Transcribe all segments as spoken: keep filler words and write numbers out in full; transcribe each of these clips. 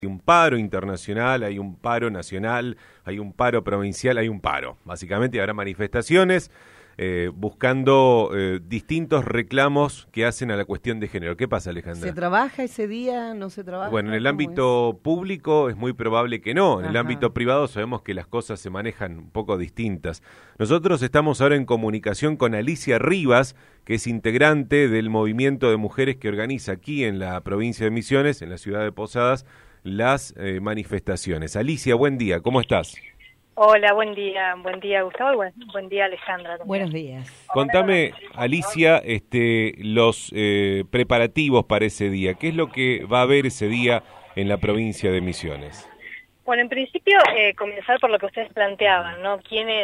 Hay un paro internacional, hay un paro nacional, hay un paro provincial, hay un paro. Básicamente habrá manifestaciones eh, buscando eh, distintos reclamos que hacen a la cuestión de género. ¿Qué pasa, Alejandra? ¿Se trabaja ese día? ¿No se trabaja? Bueno, en el ¿Cómo ámbito es? público es muy probable que no. En el Ajá. ámbito privado sabemos que las cosas se manejan un poco distintas. Nosotros estamos ahora en comunicación con Alicia Rivas, que es integrante del movimiento de mujeres que organiza aquí en la provincia de Misiones, en la ciudad de Posadas, las eh, manifestaciones. Alicia, buen día, ¿cómo estás? Hola, buen día, buen día Gustavo y buen, buen día Alejandra. También. Buenos días. Contame, Alicia, este, los eh, preparativos para ese día. ¿Qué es lo que va a haber ese día en la provincia de Misiones? Bueno, en principio, eh, comenzar por lo que ustedes planteaban, ¿no? ¿Quiénes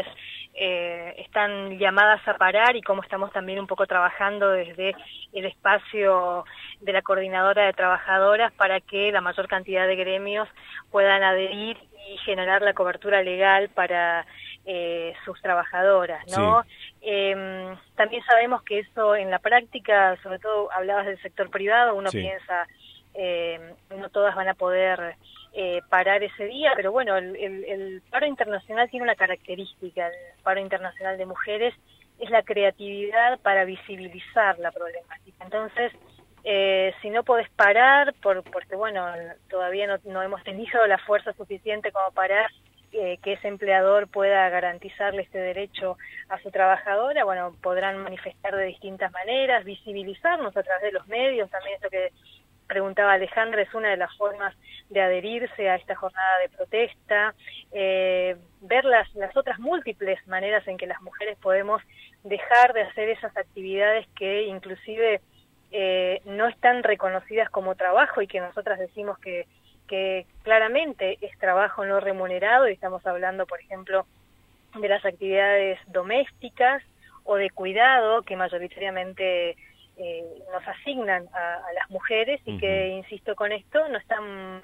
eh, están llamadas a parar y cómo estamos también un poco trabajando desde el espacio de la Coordinadora de Trabajadoras para que la mayor cantidad de gremios puedan adherir y generar la cobertura legal para eh, sus trabajadoras, ¿no? Sí. Eh, también sabemos que eso en la práctica, sobre todo hablabas del sector privado, uno sí. piensa, eh, no todas van a poder eh, parar ese día, pero bueno, el, el, el paro internacional tiene una característica, el paro internacional de mujeres es la creatividad para visibilizar la problemática. Entonces, Eh, si no podés parar, por, porque bueno, todavía no, no hemos tenido la fuerza suficiente como para eh, que ese empleador pueda garantizarle este derecho a su trabajadora, bueno, podrán manifestar de distintas maneras, visibilizarnos a través de los medios, también esto que preguntaba Alejandra, es una de las formas de adherirse a esta jornada de protesta, eh, ver las, las otras múltiples maneras en que las mujeres podemos dejar de hacer esas actividades que inclusive Eh, no están reconocidas como trabajo y que nosotras decimos que, que claramente es trabajo no remunerado, y estamos hablando, por ejemplo, de las actividades domésticas o de cuidado que mayoritariamente eh, nos asignan a, a las mujeres y uh-huh. que, insisto con esto, no están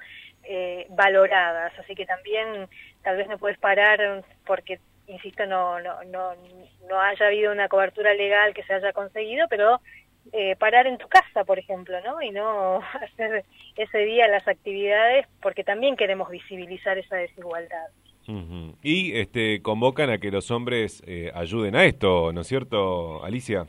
eh, valoradas, así que también tal vez no puedes parar porque, insisto, no, no, no, no haya habido una cobertura legal que se haya conseguido, pero Eh, parar en tu casa, por ejemplo, ¿no? Y no hacer ese día las actividades, porque también queremos visibilizar esa desigualdad. Uh-huh. Y este convocan a que los hombres eh, ayuden a esto, ¿no es cierto, Alicia?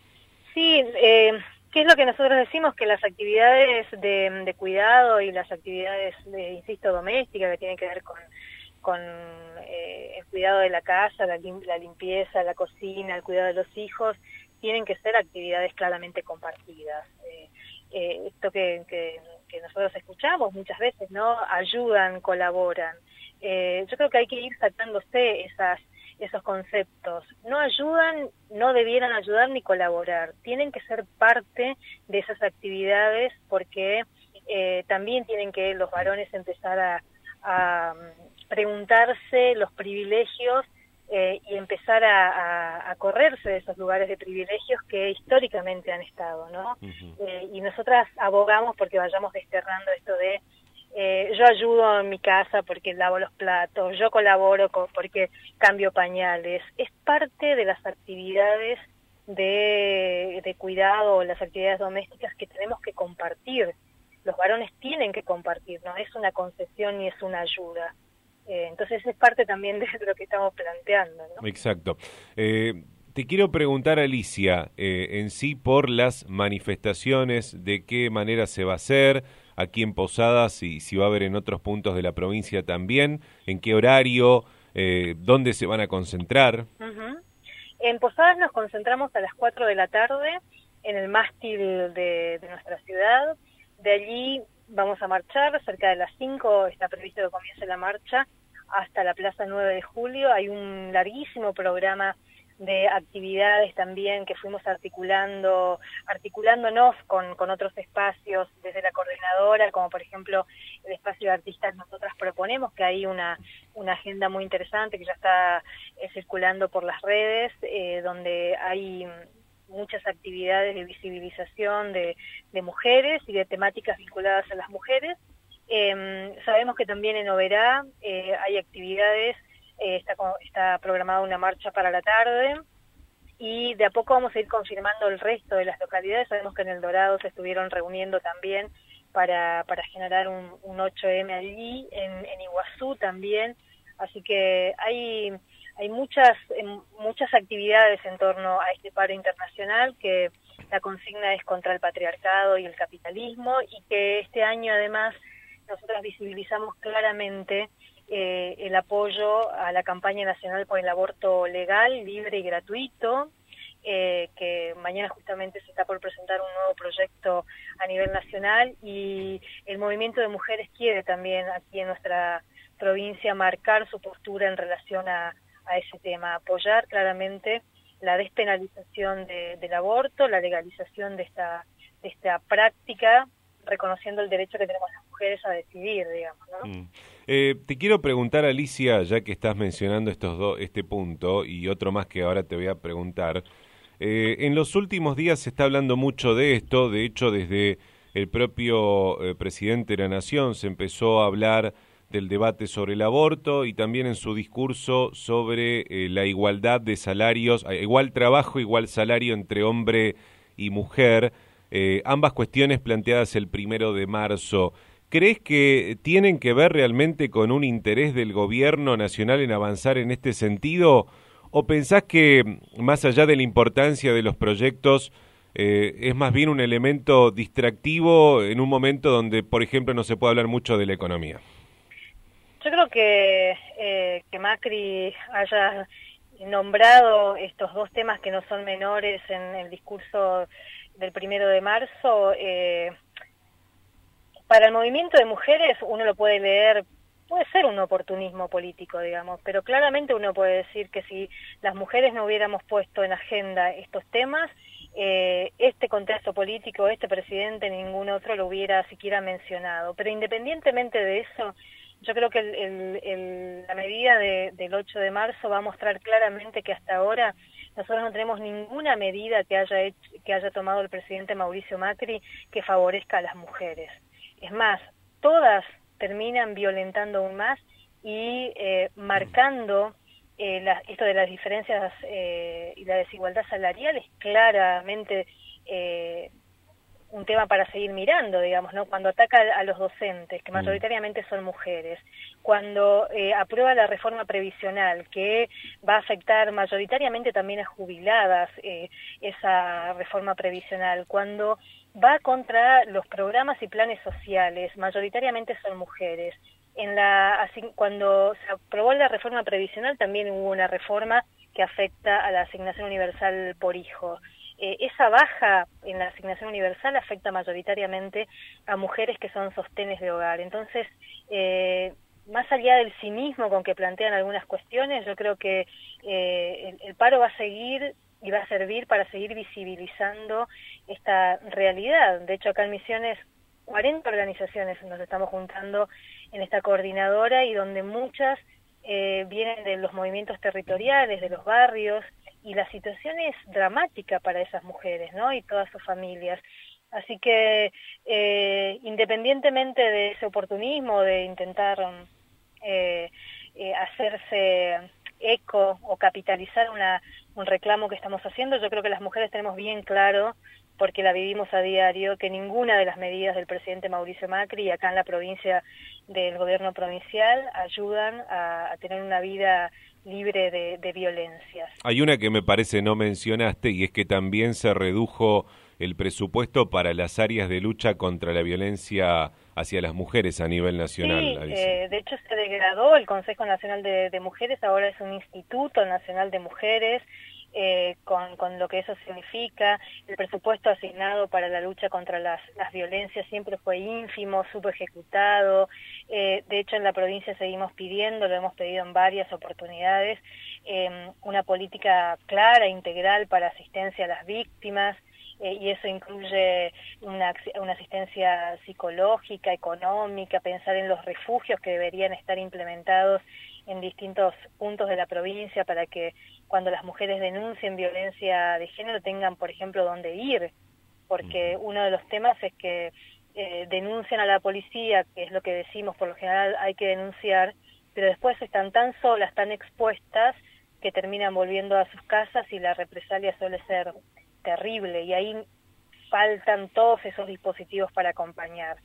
Sí, eh, ¿qué es lo que nosotros decimos? Que las actividades de, de cuidado y las actividades, de, insisto, domésticas, que tienen que ver con, con eh, el cuidado de la casa, la, lim- la limpieza, la cocina, el cuidado de los hijos, tienen que ser actividades claramente compartidas. Eh, eh, esto que, que, que nosotros escuchamos muchas veces, ¿no? Ayudan, colaboran. Eh, yo creo que hay que ir sacándose esas, esos conceptos. No ayudan, no debieran ayudar ni colaborar. Tienen que ser parte de esas actividades porque eh, también tienen que los varones empezar a, a preguntarse los privilegios Eh, y empezar a, a, a correrse de esos lugares de privilegios que históricamente han estado, ¿no? Uh-huh. Eh, y nosotras abogamos porque vayamos desterrando esto de eh, yo ayudo en mi casa porque lavo los platos, yo colaboro con, porque cambio pañales. Es parte de las actividades de, de cuidado, las actividades domésticas que tenemos que compartir. Los varones tienen que compartir, no es una concesión ni es una ayuda. Entonces es parte también de lo que estamos planteando, ¿no? Exacto. Eh, te quiero preguntar, Alicia, eh, en sí por las manifestaciones, de qué manera se va a hacer, aquí en Posadas y si va a haber en otros puntos de la provincia también, en qué horario, eh, dónde se van a concentrar. Uh-huh. En Posadas nos concentramos a las cuatro de la tarde en el mástil de, de nuestra ciudad. De allí vamos a marchar, cerca de las cinco está previsto que comience la marcha, hasta la Plaza nueve de julio. Hay un larguísimo programa de actividades también que fuimos articulando, articulándonos con, con otros espacios desde la coordinadora, como por ejemplo el espacio de artistas nosotras proponemos, que hay una, una agenda muy interesante que ya está eh, circulando por las redes, eh, donde hay muchas actividades de visibilización de, de mujeres y de temáticas vinculadas a las mujeres. Eh, sabemos que también en Oberá eh, hay actividades, eh, está, está programada una marcha para la tarde, y de a poco vamos a ir confirmando el resto de las localidades. Sabemos que en El Dorado se estuvieron reuniendo también para, para generar un, un ocho eme allí, en, en Iguazú también, así que hay, hay muchas, muchas actividades en torno a este paro internacional, que la consigna es contra el patriarcado y el capitalismo, y que este año además nosotros visibilizamos claramente eh, el apoyo a la campaña nacional por el aborto legal, libre y gratuito, eh, que mañana justamente se está por presentar un nuevo proyecto a nivel nacional, y el movimiento de mujeres quiere también aquí en nuestra provincia marcar su postura en relación a, a ese tema, apoyar claramente la despenalización de, del aborto, la legalización de esta, de esta práctica, reconociendo el derecho que tenemos las mujeres a decidir, digamos, ¿no? Mm. Eh, te quiero preguntar, Alicia, ya que estás mencionando estos dos, este punto y otro más que ahora te voy a preguntar. Eh, en los últimos días se está hablando mucho de esto, de hecho desde el propio eh, presidente de la Nación se empezó a hablar del debate sobre el aborto y también en su discurso sobre eh, la igualdad de salarios, igual trabajo, igual salario entre hombre y mujer, eh, ambas cuestiones planteadas el primero de marzo. ¿Crees que tienen que ver realmente con un interés del gobierno nacional en avanzar en este sentido? ¿O pensás que, más allá de la importancia de los proyectos, eh, es más bien un elemento distractivo en un momento donde, por ejemplo, no se puede hablar mucho de la economía? Yo creo que, eh, que Macri haya nombrado estos dos temas que no son menores en el discurso del primero de marzo, eh, para el movimiento de mujeres uno lo puede leer, puede ser un oportunismo político, digamos, pero claramente uno puede decir que si las mujeres no hubiéramos puesto en agenda estos temas, eh, este contexto político, este presidente, ningún otro lo hubiera siquiera mencionado. Pero independientemente de eso, yo creo que el, el, el, la medida de, del ocho de marzo va a mostrar claramente que hasta ahora nosotros no tenemos ninguna medida que haya, hecho, que haya tomado el presidente Mauricio Macri que favorezca a las mujeres. Es más, todas terminan violentando aún más y eh, marcando eh, la, esto de las diferencias eh, y la desigualdad salarial es claramente eh, un tema para seguir mirando, digamos, ¿no? Cuando ataca a los docentes, que mayoritariamente son mujeres, cuando eh, aprueba la reforma previsional, que va a afectar mayoritariamente también a jubiladas, eh, esa reforma previsional, cuando va contra los programas y planes sociales, mayoritariamente son mujeres. En la, así, cuando se aprobó la reforma previsional también hubo una reforma que afecta a la asignación universal por hijo. Eh, esa baja en la asignación universal afecta mayoritariamente a mujeres que son sostenes de hogar. Entonces, eh, más allá del cinismo con que plantean algunas cuestiones, yo creo que eh, el, el paro va a seguir y va a servir para seguir visibilizando esta realidad. De hecho, acá en Misiones, cuarenta organizaciones nos estamos juntando en esta coordinadora y donde muchas eh, vienen de los movimientos territoriales, de los barrios, y la situación es dramática para esas mujeres, ¿no? Y todas sus familias. Así que, eh, independientemente de ese oportunismo, de intentar eh, eh, hacerse eco o capitalizar una, un reclamo que estamos haciendo, yo creo que las mujeres tenemos bien claro, porque la vivimos a diario, que ninguna de las medidas del presidente Mauricio Macri y acá en la provincia del gobierno provincial ayudan a, a tener una vida libre de, de violencias. Hay una que me parece no mencionaste y es que también se redujo el presupuesto para las áreas de lucha contra la violencia hacia las mujeres a nivel nacional. Sí, eh, de hecho se degradó el Consejo Nacional de, de Mujeres, ahora es un Instituto Nacional de Mujeres, eh, con, con lo que eso significa. El presupuesto asignado para la lucha contra las, las violencias siempre fue ínfimo, subejecutado. Eh, de hecho, en la provincia seguimos pidiendo, lo hemos pedido en varias oportunidades, eh, una política clara, integral para asistencia a las víctimas, eh, y eso incluye una, una asistencia psicológica, económica, pensar en los refugios que deberían estar implementados en distintos puntos de la provincia para que cuando las mujeres denuncien violencia de género tengan, por ejemplo, dónde ir, porque uno de los temas es que eh, denuncian a la policía, que es lo que decimos, por lo general hay que denunciar, pero después están tan solas, tan expuestas, que terminan volviendo a sus casas y la represalia suele ser terrible, y ahí faltan todos esos dispositivos para acompañar.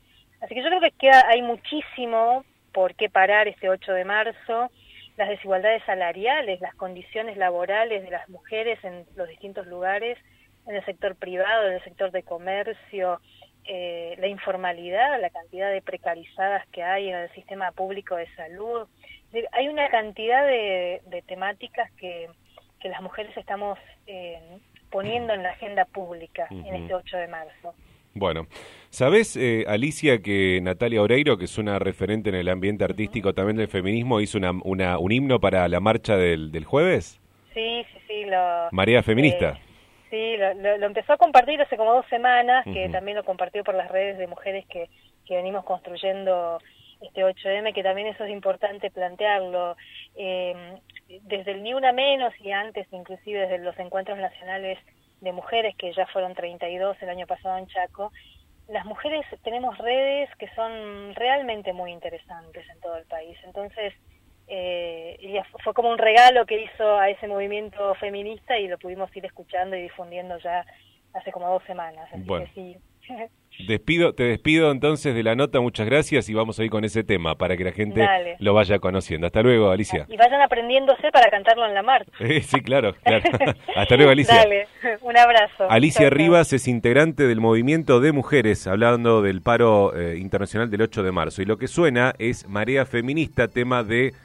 Así que yo creo que queda, hay muchísimo por qué parar este ocho de marzo, las desigualdades salariales, las condiciones laborales de las mujeres en los distintos lugares, en el sector privado, en el sector de comercio, eh, la informalidad, la cantidad de precarizadas que hay en el sistema público de salud. Hay una cantidad de, de temáticas que, que las mujeres estamos eh, poniendo en la agenda pública uh-huh. en este ocho de marzo. Bueno, ¿sabés, eh, Alicia, que Natalia Oreiro, que es una referente en el ambiente artístico uh-huh. también del feminismo, hizo una, una, un himno para la marcha del, del jueves? Sí, sí, sí. Lo, Marea Feminista. Eh, sí, lo, lo, lo empezó a compartir hace como dos semanas, uh-huh. que también lo compartió por las redes de mujeres que, que venimos construyendo este ocho eme, que también eso es importante plantearlo. Eh, desde el Ni Una Menos y antes, inclusive desde los encuentros nacionales de mujeres, que ya fueron treinta y dos el año pasado en Chaco, las mujeres tenemos redes que son realmente muy interesantes en todo el país. Entonces, eh, ella fue como un regalo que hizo a ese movimiento feminista y lo pudimos ir escuchando y difundiendo ya hace como dos semanas. Así bueno. que sí. Despido, te despido entonces de la nota, muchas gracias y vamos a ir con ese tema para que la gente Dale. Lo vaya conociendo. Hasta luego, Alicia. Y vayan aprendiéndose para cantarlo en la marcha. Eh, sí, claro, claro. Hasta luego, Alicia. Dale, un abrazo. Alicia chau, Rivas chau. es integrante del movimiento de mujeres, hablando del paro eh, internacional del ocho de marzo. Y lo que suena es Marea Feminista, tema de